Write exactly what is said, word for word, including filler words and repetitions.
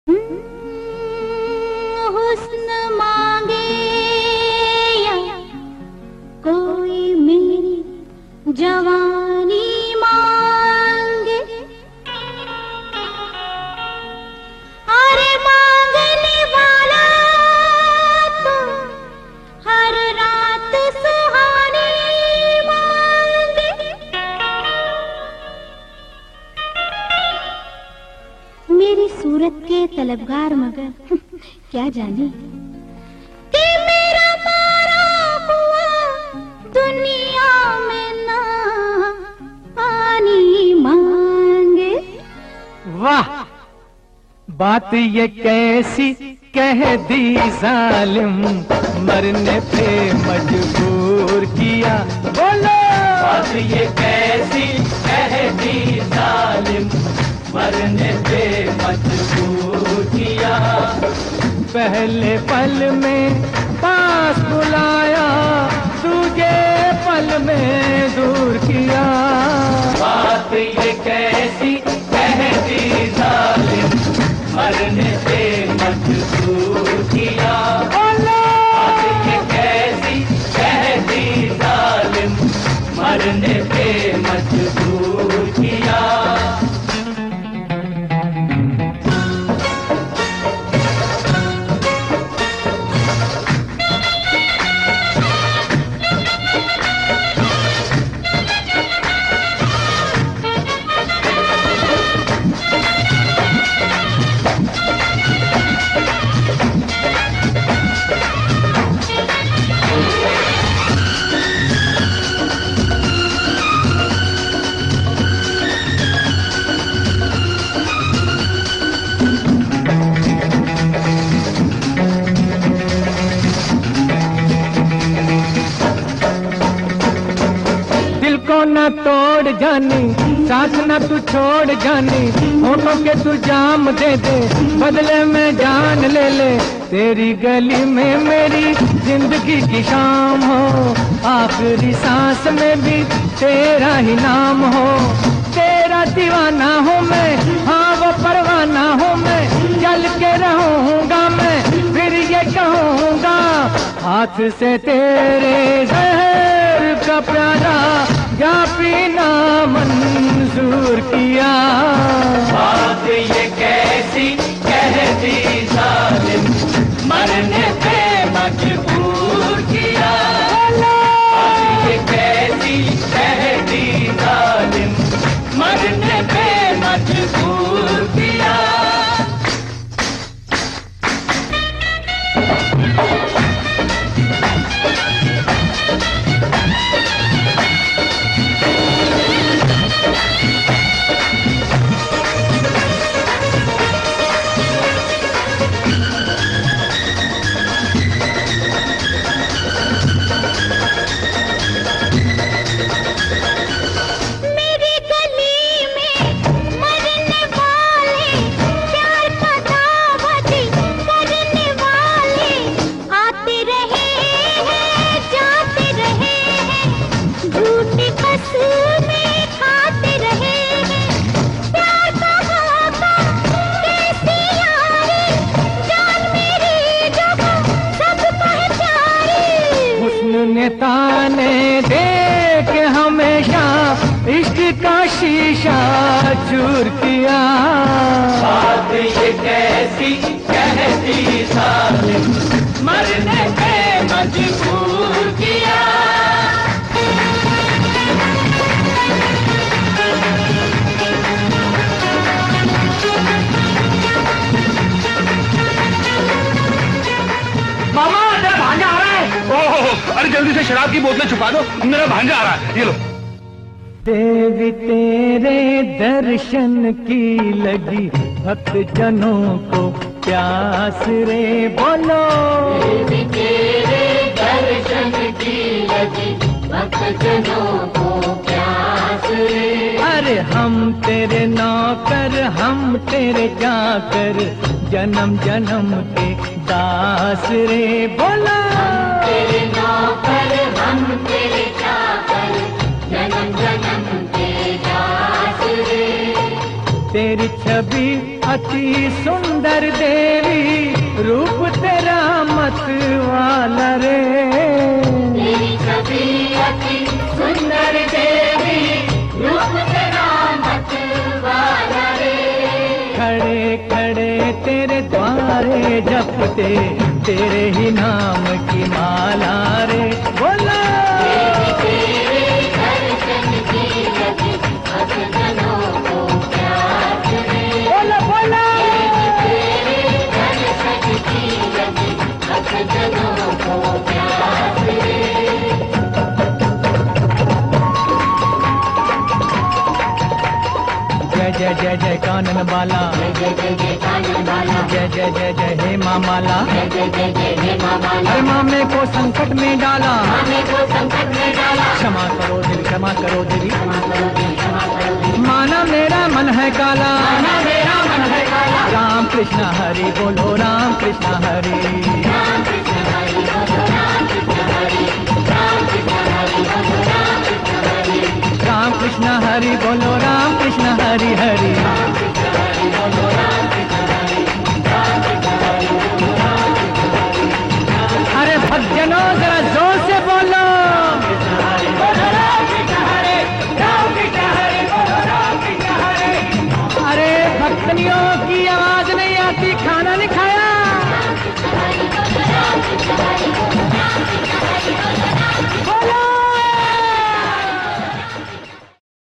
हुस्न मांगे या कोई मेरी जवानी मांगे, अरे मांगने वाला तो हर रात सुहानी मांगे। मेरी सूरत के तलबगार मगर क्या जाने कि मेरा मारा हुआ दुनिया में ना पानी मांगे। वाह, बात ये कैसी कह दी जालिम, मरने पे मजबूर किया। बोलो, बात ये कैसी कह दी जालिम, मरने पे मजबूर किया। पहले पल में पास बुलाया, दूजे पल में दूर किया। बात ये कैसी कह दी जालिम, मरने पे मजबूर किया। बात ये कैसी कह दी जालिम, मरने पे मजबूर किया। न तोड़ जानी, साथ न तू छोड़ जानी, होठों के तू जाम दे दे, बदले में जान ले ले। तेरी गली में मेरी जिंदगी की शाम हो, आखिरी सांस में भी तेरा ही नाम हो। तेरा दीवाना हूँ मैं, हाँ वो परवाना हूँ मैं, चल के रहूँगा मैं, फिर ये कहूँगा हाथ से तेरे जहर का प्याला या पीना मंजूर किया। बात ये कैसी कह दी जालिम, मरने पे मजबूर किया। बात ये कैसी कह दी जालिम, मरने पे मजबूर किया। ताने दे के हमेशा इश्क का शीशा चूर किया। बात ये कैसी कह दी जालिम, मरने पे मजबूर किया। मामा, तेरा भांजा आ रहा है। ओह, अरे जल्दी से शराब की बोतलें छुपा दो, मेरा भांजा आ रहा है। ये लो। देवी तेरे दर्शन की लगी भक्त जनों को प्यास रे। बोलो, देवी तेरे दर्शन की लगी भक्त जनों को प्यास रे। अरे हम तेरे नौकर, हम तेरे चाकर, जन्म जन्म के दास रे। बोलो, तेरे नौकर, हम तेरे चाकर, जन्म जन्म के दास रे। तेरी छवि अति सुंदर देवी रूप तेरा मत वाला रे। तेरी छवि अति सुंदर देवी रूप तेरा मत वाला रे। खड़े खड़े तेरे द्वारे जपते तेरे ही नाम की माला रे। बोला तेरे दर्शन की लगी भक्तजनों को प्यास रे। बोला बोला तेरे दर्शन की लगी भक्तजनों को प्यास रे। जय जय जय जय कानन बाला, जय जय जय कानन बाला, जय जय जय जय हे माँ माला। जय जय जय जय हे माँ माला। हर मामे को संकट में डाला, मामे को संकट में डाला। क्षमा करो देवी, क्षमा करो देवी। क्षमा करो देवी, क्षमा करो देवी। माना मेरा मन है काला, माना मेरा मन है काला। राम कृष्ण हरि बोलो, राम कृष्ण हरि। राम कृष्ण हरि बोलो, राम कृष्ण हरि। राम कृष्ण हरि बोलो, राम कृष्ण हरि। राम कृष्ण हरि बोलो, राम कृष्ण हरि हरि। राम कृष्ण हरि बोलो, राम कृष्ण हरि। राम कृष्ण हरि बोलो, राम कृष्ण हरि। अरे भक्तजनों जरा जोर से बोलो। कृष्ण हरि